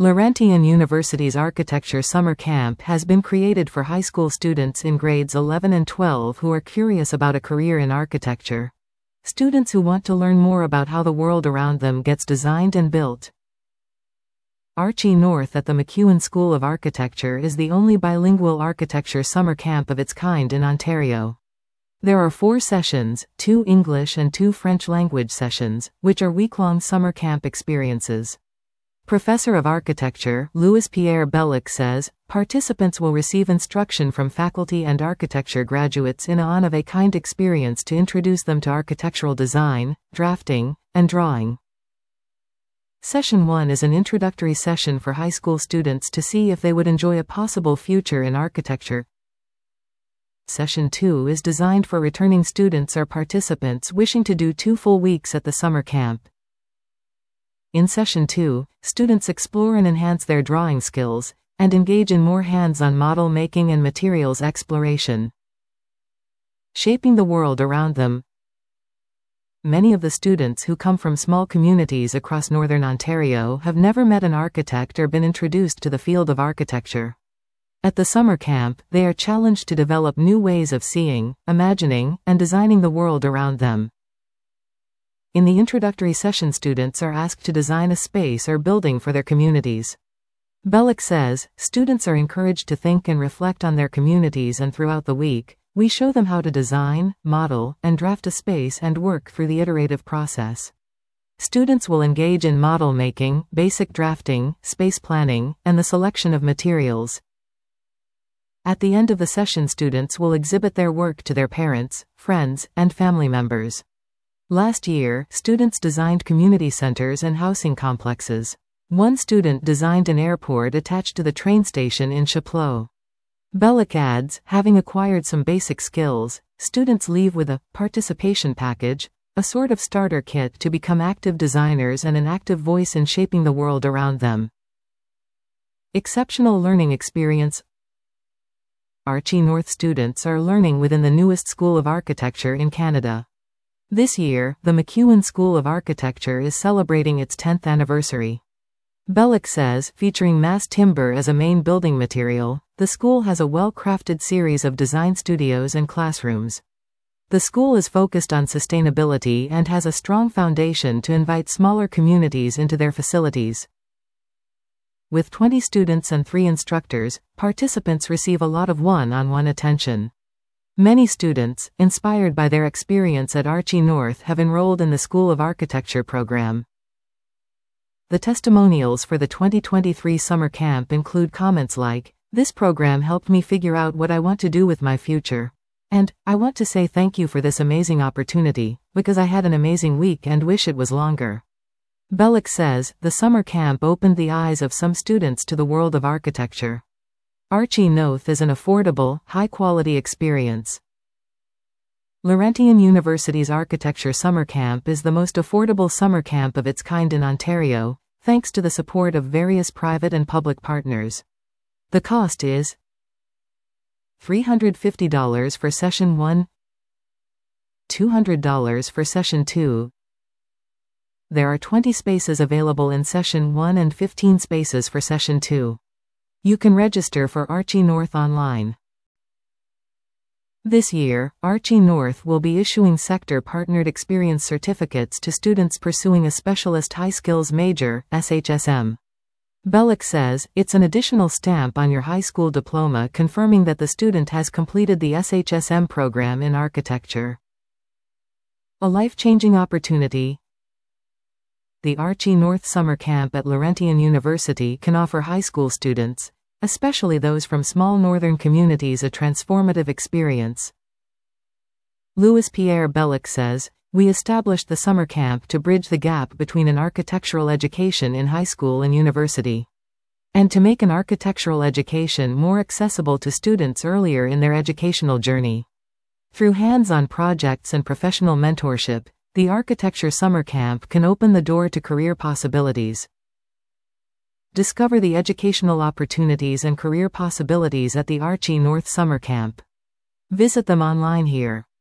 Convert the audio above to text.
Laurentian University's Architecture Summer Camp has been created for high school students in grades 11 and 12 who are curious about a career in architecture. Students who want to learn more about how the world around them gets designed and built. Archie North at the MacEwan School of Architecture is the only bilingual architecture summer camp of its kind in Ontario. There are 4 sessions, 2 English and 2 French language sessions, which are week-long summer camp experiences. Professor of Architecture, Louis-Pierre Belloc says, participants will receive instruction from faculty and architecture graduates in a one-of-a-kind experience to introduce them to architectural design, drafting, and drawing. Session 1 is an introductory session for high school students to see if they would enjoy a possible future in architecture. Session 2 is designed for returning students or participants wishing to do 2 full weeks at the summer camp. In Session 2, students explore and enhance their drawing skills, and engage in more hands-on model making and materials exploration. Shaping the world around them. Many of the students who come from small communities across northern Ontario have never met an architect or been introduced to the field of architecture. At the summer camp, they are challenged to develop new ways of seeing, imagining, and designing the world around them. In the introductory session, students are asked to design a space or building for their communities. Belloc says, students are encouraged to think and reflect on their communities, and throughout the week, we show them how to design, model, and draft a space and work through the iterative process. Students will engage in model making, basic drafting, space planning, and the selection of materials. At the end of the session, students will exhibit their work to their parents, friends, and family members. Last year, students designed community centers and housing complexes. One student designed an airport attached to the train station in Chapleau. Belloc adds, having acquired some basic skills, students leave with a participation package, a sort of starter kit to become active designers and an active voice in shaping the world around them. Exceptional learning experience. Archie North students are learning within the newest School of Architecture in Canada. This year, the MacEwan School of Architecture is celebrating its 10th anniversary. Belloc says, featuring mass timber as a main building material, the school has a well-crafted series of design studios and classrooms. The school is focused on sustainability and has a strong foundation to invite smaller communities into their facilities. With 20 students and 3 instructors, participants receive a lot of one-on-one attention. Many students, inspired by their experience at Archie North, have enrolled in the School of Architecture program. The testimonials for the 2023 summer camp include comments like, "This program helped me figure out what I want to do with my future," and "I want to say thank you for this amazing opportunity, because I had an amazing week and wish it was longer." Belloc says, the summer camp opened the eyes of some students to the world of architecture. Archie North is an affordable, high-quality experience. Laurentian University's Architecture Summer Camp is the most affordable summer camp of its kind in Ontario, thanks to the support of various private and public partners. The cost is $350 for Session 1, $200 for Session 2. There are 20 spaces available in Session 1 and 15 spaces for Session 2. You can register for Archie North online. This year, Archie North will be issuing sector-partnered experience certificates to students pursuing a Specialist High Skills Major, SHSM. Belloc says, it's an additional stamp on your high school diploma confirming that the student has completed the SHSM program in architecture. A life-changing opportunity. The Archie North Summer Camp at Laurentian University can offer high school students, especially those from small northern communities, a transformative experience. Louis-Pierre Belloc says, we established the summer camp to bridge the gap between an architectural education in high school and university, and to make an architectural education more accessible to students earlier in their educational journey. Through hands-on projects and professional mentorship, the Architecture Summer Camp can open the door to career possibilities. Discover the educational opportunities and career possibilities at the Archie North Summer Camp. Visit them online here.